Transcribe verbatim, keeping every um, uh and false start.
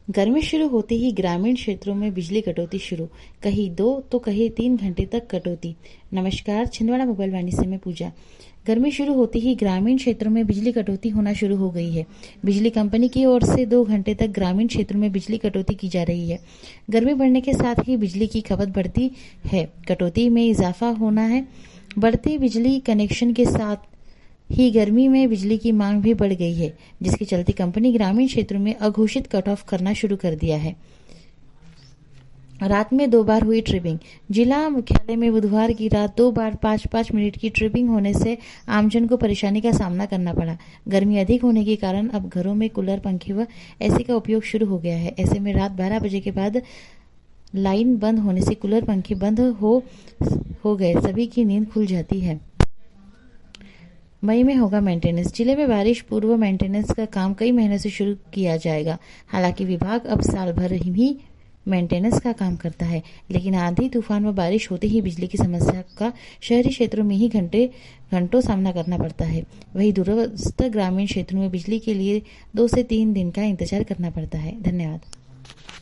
गर्मी शुरू होते ही ग्रामीण क्षेत्रों में बिजली कटौती शुरू, कहीं दो तो कहीं तीन घंटे तक कटौती। नमस्कार, छिंदवाड़ा मोबाइल वाणी से मैं पूजा। गर्मी शुरू होते ही ग्रामीण क्षेत्रों में बिजली कटौती होना शुरू हो गई है। बिजली कंपनी की ओर से दो घंटे तक ग्रामीण क्षेत्रों में बिजली कटौती की जा रही है। गर्मी बढ़ने के साथ ही बिजली की खपत बढ़ती है, कटौती में इजाफा होना है। बढ़ते बिजली कनेक्शन के साथ ही गर्मी में बिजली की मांग भी बढ़ गई है, जिसके चलते कंपनी ग्रामीण क्षेत्रों में अघोषित कट ऑफ करना शुरू कर दिया है। रात में दो बार हुई ट्रिपिंग। जिला मुख्यालय में बुधवार की रात दो बार पाँच पाँच मिनट की ट्रिपिंग होने से आमजन को परेशानी का सामना करना पड़ा। गर्मी अधिक होने के कारण अब घरों में कूलर, पंखे व एसी का उपयोग शुरू हो गया है। ऐसे में रात बारह बजे के बाद लाइन बंद होने से कूलर, पंखे बंद हो हो गए, सभी की नींद खुल जाती है। मई में होगा मेंटेनेंस। जिले में बारिश पूर्व मेंटेनेंस का काम कई महीनों से शुरू किया जाएगा। हालांकि विभाग अब साल भर ही मेंटेनेंस का काम करता है, लेकिन आंधी, तूफान व बारिश होते ही बिजली की समस्या का शहरी क्षेत्रों में ही घंटे घंटों सामना करना पड़ता है। वहीं दूरस्थ ग्रामीण क्षेत्रों में बिजली के लिए दो से तीन दिन का इंतजार करना पड़ता है। धन्यवाद।